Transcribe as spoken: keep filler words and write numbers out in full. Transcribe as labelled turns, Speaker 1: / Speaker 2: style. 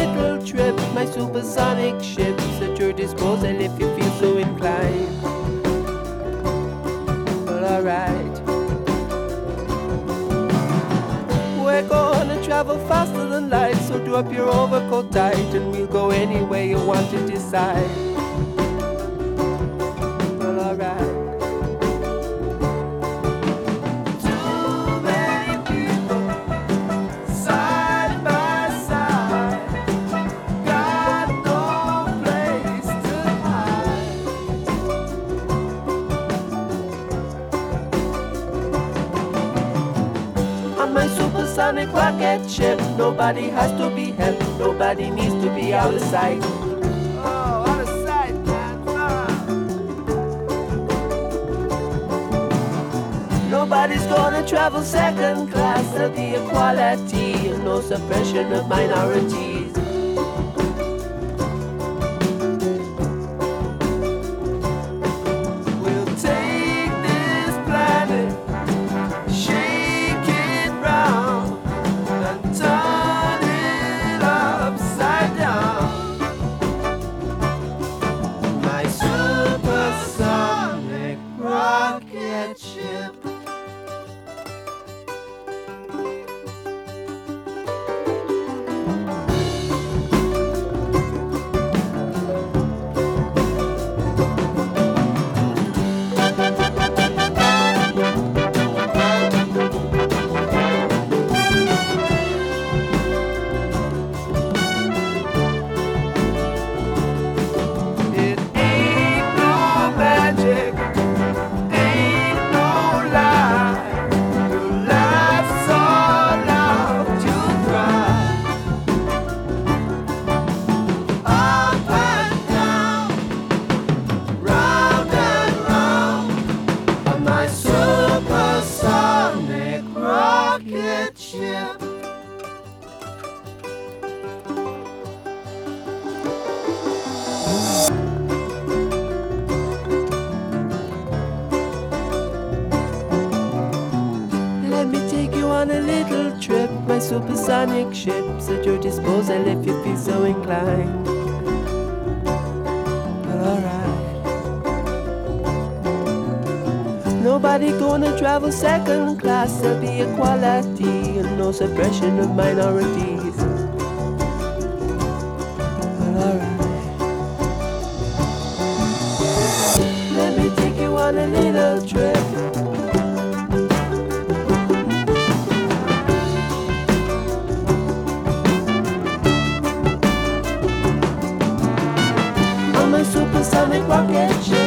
Speaker 1: little trip, my supersonic ship's at your disposal if you feel so inclined. Well, alright. We're gonna travel faster than light, so do up your overcoat tight, and we'll go anywhere you want to decide. Well, alright. Supersonic rocket ship, nobody has to be helped, nobody needs to be out of sight. Oh, out of sight, man. Ah. Nobody's gonna travel second class, there'll be equality and no suppression of minorities. Supersonic ships at your disposal if you feel so inclined. Well, alright. Nobody gonna travel second class, there'll be equality and no suppression of minorities. Well, alright. Let me take you on a little trip. Supersonic rocket ship.